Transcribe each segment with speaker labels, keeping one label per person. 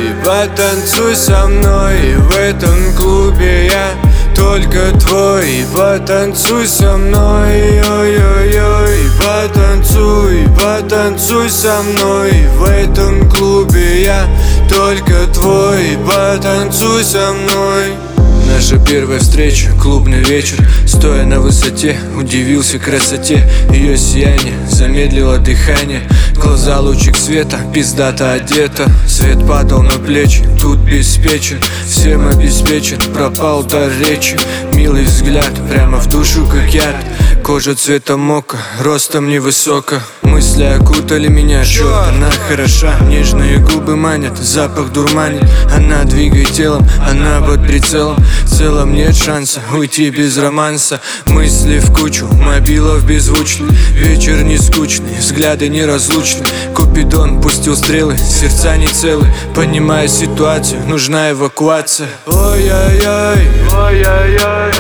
Speaker 1: потанцуй со мной. В этом клубе я только твой. Потанцуй со мной, ой-ой-ой. Потанцуй, потанцуй со мной. В этом клубе я только твой. Потанцуй со мной. Наша первая встреча, клубный вечер. Стоя на высоте, удивился красоте ее сияние, замедлило дыхание. Глаза лучик света, пиздато одета. Свет падал на плечи, тут беспечен, всем обеспечен. Пропал дар речи, милый взгляд, прямо в душу как яд. Кожа цвета мока, ростом невысоко. Мысли окутали меня, черт, она хороша. Нежные губы манят, запах дурманит. Она двигает телом, она под прицелом. В целом нет шанса уйти без романса. Мысли в кучу, мобилов беззвучный. Вечер не скучный, взгляды неразлучны. Купидон пустил стрелы, сердца не целы. Понимая ситуацию, нужна эвакуация. Ой-ой-ой, ой-ой-ой.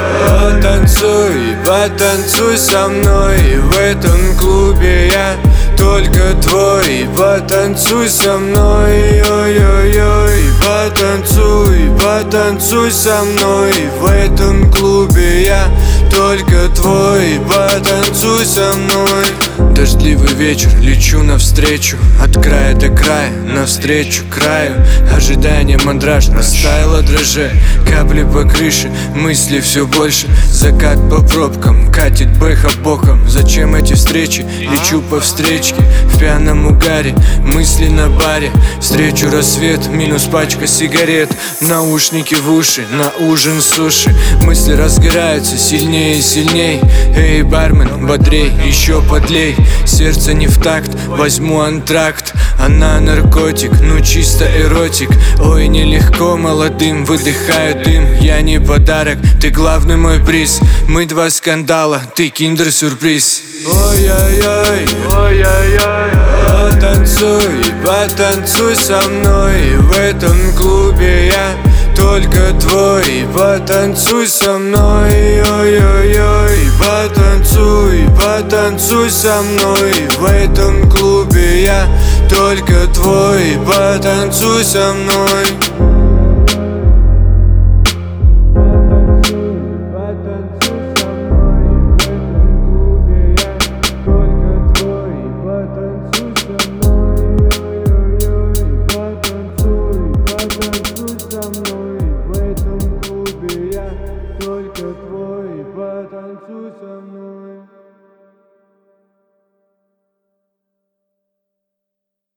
Speaker 1: Потанцуй, потанцуй со мной. В этом клубе я только твой. Потанцуй со мной, ой-ой-ой. Потанцуй, потанцуй со мной. В этом клубе я только твой. Потанцуй со мной. Дождливый вечер, лечу навстречу, от края до края, навстречу краю. Ожидание, мандраж, растаяло дрожжи. Капли по крыше, мысли все больше. Закат по пробкам, катит бэха боком. Зачем эти встречи? Лечу по встречке, в пьяном угаре. Мысли на баре, встречу рассвет. Минус пачка сигарет, наушники в уши, на ужин суши. Мысли разгораются сильнее и сильней. Эй, бармен, бодрей, еще подлей. Сердце не в такт, возьму антракт. Она наркотик, ну чисто эротик. Ой, нелегко молодым, выдыхаю дым. Я не подарок, ты главный мой приз. Мы два скандала, ты киндер-сюрприз. Ой-ой-ой, ой-ой-ой. Потанцуй, потанцуй со мной. В этом клубе я только твой. Потанцуй со мной, ой-ой-ой. Потанцуй, потанцуй со мной. В этом клубе я только твой. Потанцуй со мной. Только твой, потанцуй со мной.